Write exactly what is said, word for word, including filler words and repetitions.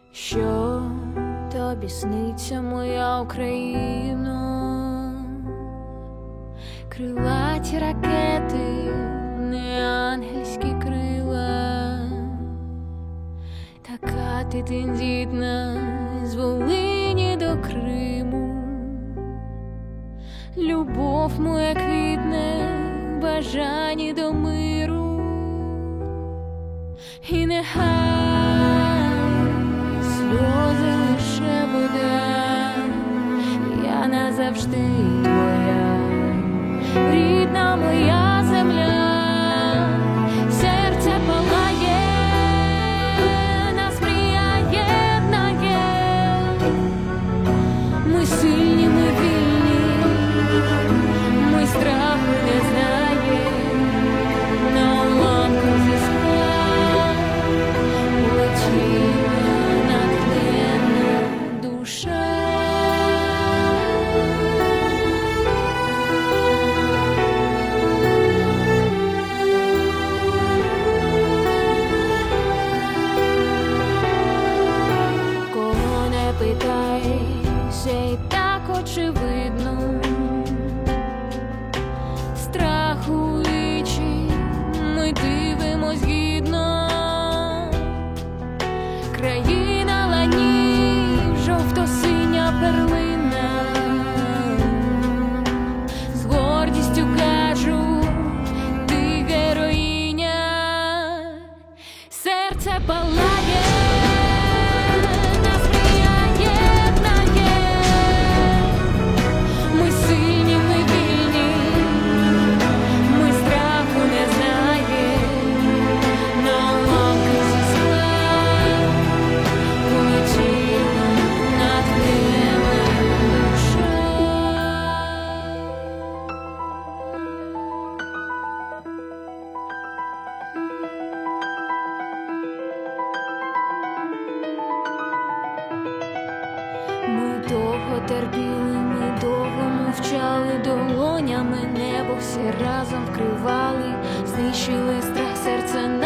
Що тобі сниться, моя Україно? Крилаті ракети, не ангельські крила, така ти тендітна з Волині до Криму. Любов моя квітне, бажання до миру, і нехай сльози лише вода, я назавжди твоя, рідна моя земля. Серце палає, нас мрія єднає, ми сильні, ми вільні, ми страху не знаємо, на уламку зі скла полетіла натхненна душа. Кого не питай, все й так очевидно, страху вічі ми дивимось гідно. Країна ланів, жовто-синя перлина, з гордістю кажу, ти героїня. Серце палає, нас мрія єднає, ми сильні, ми вільні, ми страху не знаємо, на уламки зі скла полетіла натхненна душа. Ми довго терпіли, ми довго мовчали, долонями небо всі разом вкривали, знищили страх, серце